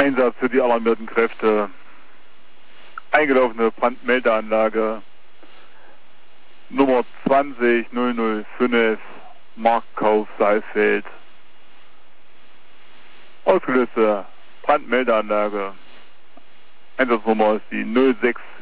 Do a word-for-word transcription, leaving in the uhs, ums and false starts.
Einsatz für die alarmierten Kräfte. Eingelaufene Brandmeldeanlage Nummer zwanzig null null fünf, Marktkauf Saalfeld. Ausgelöste Brandmeldeanlage. Einsatznummer ist die null sechs